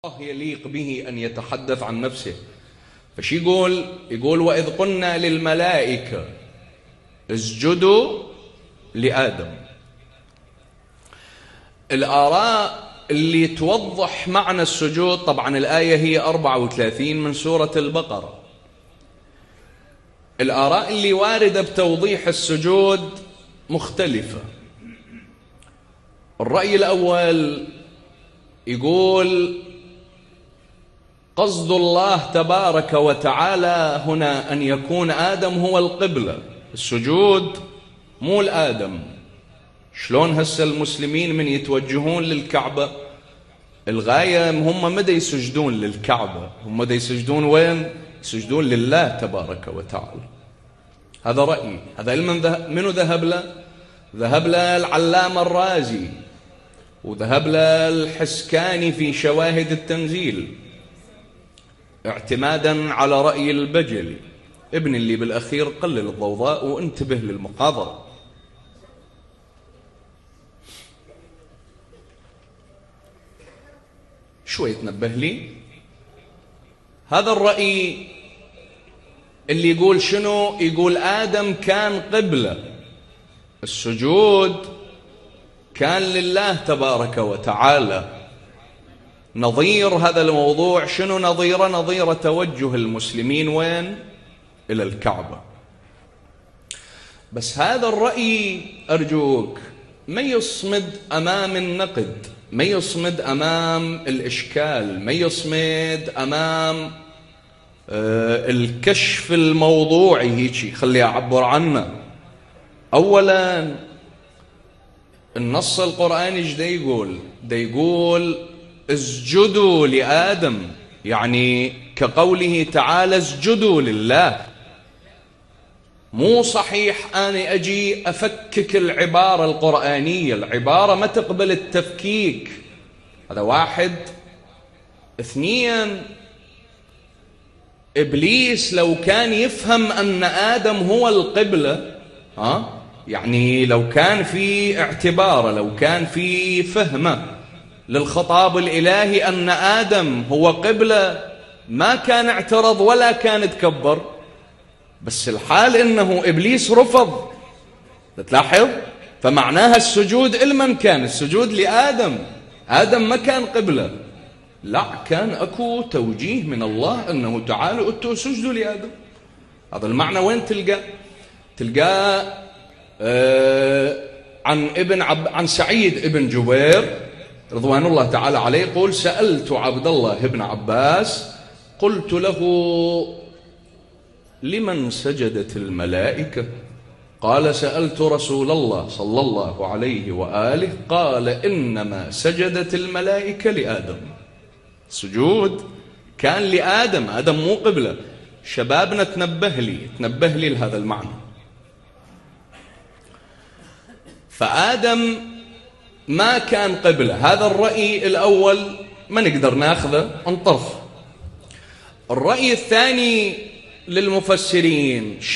الله يليق به أن يتحدث عن نفسه. فش يقول وإذ قلنا للملائكة اسجدوا لآدم. الآراء اللي توضح معنى السجود، طبعا الآية هي 34 من سورة البقرة. الآراء اللي واردة بتوضيح السجود مختلفة. الرأي الأول يقول قصد الله تبارك وتعالى هنا أن يكون آدم هو القبلة، السجود مو لآدم. شلون هسه المسلمين من يتوجهون للكعبة الغاية هم مدى يسجدون للكعبة، هم مدى يسجدون وين؟ يسجدون لله تبارك وتعالى. هذا رأيي. هذا منو ذهب له؟ ذهب له العلامة الرازي، وذهب له الحسكاني في شواهد التنزيل، اعتمادا على رأي البجلي ابن اللي بالأخير قلل الضوضاء وانتبه للمحاضرة. شوي تنبه لي. هذا الرأي اللي يقول شنو؟ يقول آدم كان قبلة، السجود كان لله تبارك وتعالى. نظير هذا الموضوع شنو نظيره؟ نظير توجه المسلمين وين؟ إلى الكعبة. بس هذا الرأي أرجوك ما يصمد أمام النقد، ما يصمد أمام الإشكال، ما يصمد أمام الكشف الموضوعي. هيك خلي أعبر عنه. أولا النص القرآني ايش دا يقول؟ دا يقول اسجدوا لآدم، يعني كقوله تعالى اسجدوا لله. مو صحيح أنا أجي أفكك العبارة القرآنية، العبارة ما تقبل التفكيك. هذا واحد. اثنين، إبليس لو كان يفهم أن آدم هو القبلة، يعني لو كان في اعتباره، لو كان في فهمه للخطاب الإلهي أن آدم هو قبلة، ما كان اعترض ولا كان تكبر. بس الحال إنه إبليس رفض، تلاحظ؟ فمعناها السجود لمن كان؟ السجود لآدم. آدم ما كان قبلة، لا، كان أكو توجيه من الله أنه تعالوا أنتوا سجدوا لآدم. هذا المعنى وين تلقاه عن سعيد ابن جبير رضوان الله تعالى عليه يقول سألت عبد الله بن عباس قلت له لمن سجدت الملائكة؟ قال سألت رسول الله صلى الله عليه وآله قال إنما سجدت الملائكة لآدم. سجود كان لآدم، آدم مو قبلة. شبابنا تنبه لي لهذا المعنى. فآدم ما كان قبلة. هذا الرأي الأول ما نقدر ناخذه انطرف. الرأي الثاني للمفسرين شو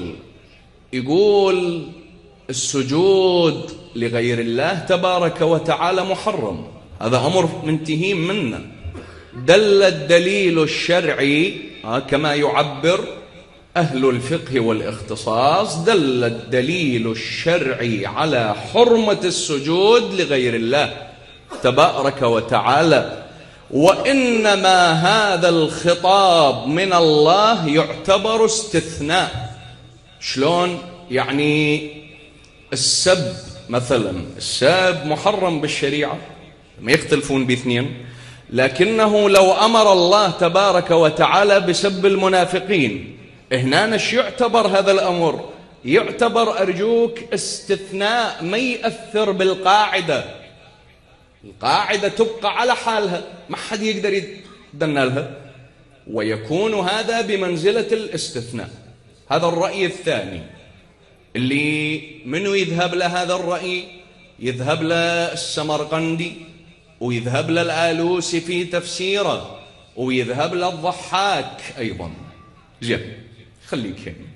يقول السجود لغير الله تبارك وتعالى محرم. هذا أمر منتهي منه. دل الدليل الشرعي كما يعبر أهل الفقه والاختصاص، دل الدليل الشرعي على حرمة السجود لغير الله تبارك وتعالى. وإنما هذا الخطاب من الله يعتبر استثناء. شلون؟ يعني السب مثلا، السب محرم بالشريعة، ما يختلفون باثنين. لكنه لو أمر الله تبارك وتعالى بسب المنافقين، هنا ايش يعتبر هذا الأمر؟ يعتبر أرجوك استثناء، ما يأثر بالقاعدة. القاعدة تبقى على حالها، ما حد يقدر يدنا لها، ويكون هذا بمنزلة الاستثناء. هذا الرأي الثاني اللي منو يذهب له هذا الرأي؟ يذهب له السمرقندي، ويذهب له الآلوسي في تفسيره، ويذهب له الضحاك أيضا. زين، خليك هنا.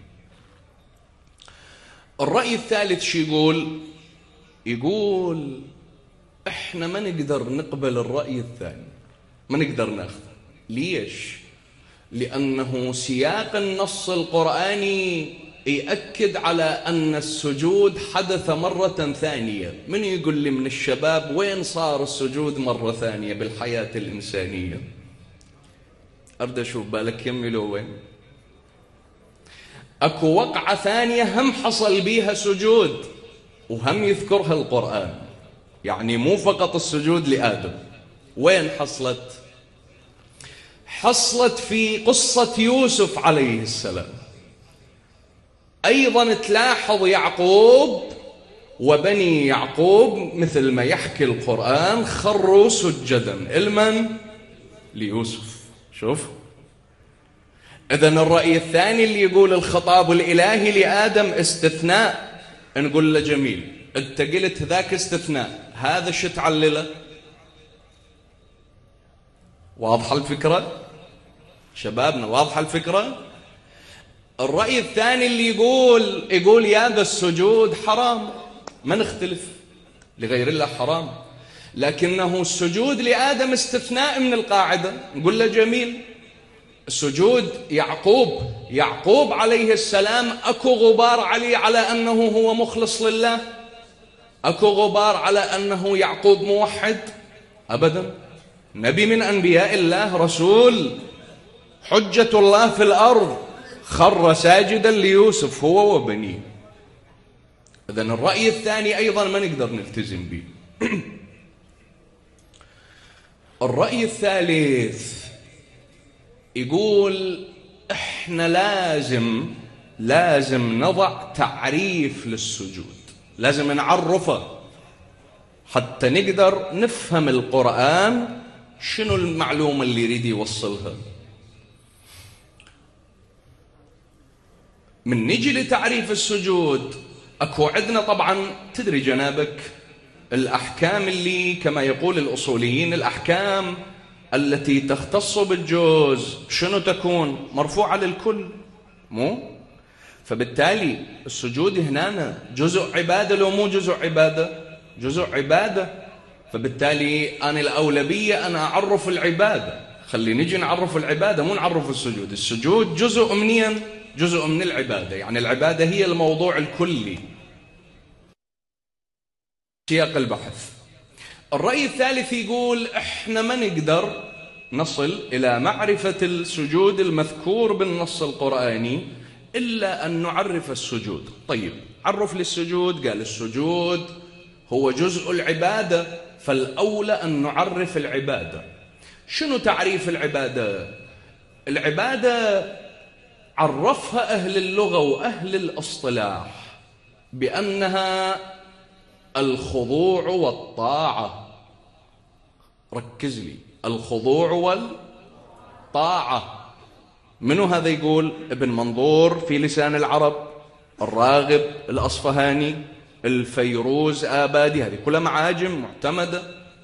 الرأي الثالث شو يقول احنا ما نقدر نقبل الرأي الثاني. ما نقدر ناخذه. ليش؟ لأنه سياق النص القرآني يأكد على أن السجود حدث مرة ثانية. من يقول لي من الشباب وين صار السجود مرة ثانية بالحياة الإنسانية؟ أرد أشوف بالك يمي لو وين. أكو وقعة ثانية هم حصل بيها سجود وهم يذكرها القرآن، يعني مو فقط السجود لآدم. وين حصلت؟ حصلت في قصة يوسف عليه السلام. أيضا تلاحظ يعقوب وبني يعقوب مثل ما يحكي القرآن خروا سجدا. لمن؟ ليوسف. شوف، إذن الرأي الثاني اللي يقول الخطاب الإلهي لآدم استثناء، نقول له جميل، أنت قلت ذاك استثناء، هذا شو تعلله؟ واضحة الفكرة؟ شبابنا واضحة الفكرة؟ الرأي الثاني اللي يقول يا ذا السجود حرام، ما نختلف، لغير الله حرام، لكنه السجود لآدم استثناء من القاعدة. نقول له جميل، سجود يعقوب عليه السلام أكو غبار عليه على أنه هو مخلص لله؟ أكو غبار على أنه يعقوب موحد؟ أبدا. نبي من أنبياء الله، رسول، حجة الله في الأرض، خر ساجدا ليوسف هو وبنيه. إذن الرأي الثاني أيضا ما نقدر نلتزم به. الرأي الثالث يقول إحنا لازم نضع تعريف للسجود، لازم نعرفه حتى نقدر نفهم القرآن شنو المعلومة اللي يريد يوصلها. من نجي لتعريف السجود، أكو عندنا طبعا تدري جنابك الأحكام اللي كما يقول الأصوليين الأحكام التي تختص بالجوز شنو تكون؟ مرفوعة للكل، مو؟ فبالتالي السجود هنا جزء عبادة لو مو جزء عبادة؟ جزء عبادة. فبالتالي أنا الأولوية أنا أعرف العبادة، خلي نجي نعرف العبادة مو نعرف السجود. السجود جزء منين؟ جزء من العبادة، يعني العبادة هي الموضوع الكلي. سياق البحث. الرأي الثالث يقول إحنا ما نقدر نصل إلى معرفة السجود المذكور بالنص القرآني إلا أن نعرف السجود. طيب عرف للسجود، قال السجود هو جزء العبادة، فالأولى أن نعرف العبادة. شنو تعريف العبادة؟ العبادة عرفها أهل اللغة وأهل الاصطلاح بأنها الخضوع والطاعة. ركز لي، الخضوع والطاعة. منو هذا يقول؟ ابن منظور في لسان العرب، الراغب الأصفهاني، الفيروز آبادي، هذه كلها معاجم معتمدة.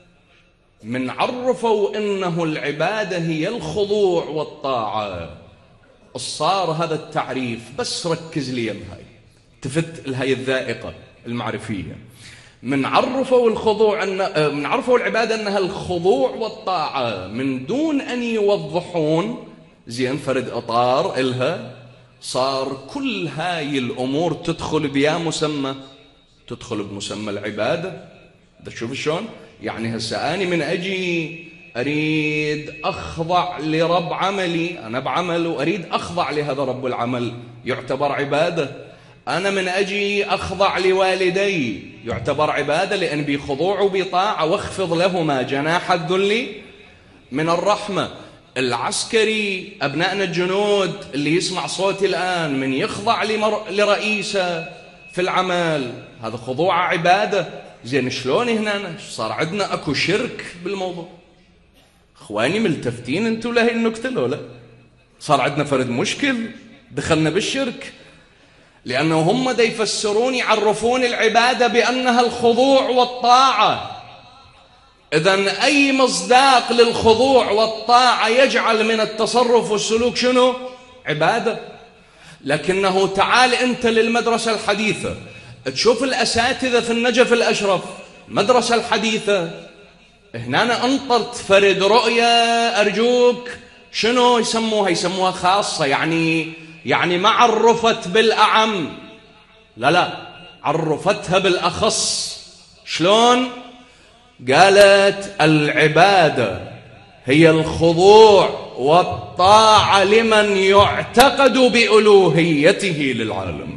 من عرفوا إنه العبادة هي الخضوع والطاعة، صار هذا التعريف. بس ركز لي هاي تفت هاي الذائقة المعرفية. من عرفوا الخضوع من عرفوا العبادة أنها الخضوع والطاعة من دون أن يوضحون زين فرد إطار إلها، صار كل هاي الأمور تدخل بيا مسمى، تدخل بمسمى العبادة. ده شوف شلون؟ يعني هسه أنا من أجي أريد أخضع لرب عملي، أنا بعمل وأريد أخضع لهذا رب العمل، يعتبر عبادة. أنا من أجي أخضع لوالدي يعتبر عبادة، لأن بخضوع وبطاعة واخفض لهما جناح الذل من الرحمة. العسكري أبنائنا الجنود اللي يسمع صوتي الآن من يخضع لرئيسه في العمل، هذا خضوع عبادة. زين شلون هنا صار عندنا أكو شرك بالموضوع؟ إخواني ملتفتين أنتوا لهي النكتة لولا؟ صار عندنا فرد مشكل، دخلنا بالشرك، لأنه هم دا يفسرون يعرفون العبادة بأنها الخضوع والطاعة. إذن أي مصداق للخضوع والطاعة يجعل من التصرف والسلوك شنو؟ عبادة. لكنه تعال أنت للمدرسة الحديثة، تشوف الأساتذة في النجف الأشرف، المدرسة الحديثة هنا أنا أنطرت فرد رؤية أرجوك شنو يسموها؟ يسموها خاصة، يعني ما عرفت بالأعم، لا عرفتها بالأخص. شلون؟ قالت العبادة هي الخضوع والطاعة لمن يعتقد بألوهيته للعالم.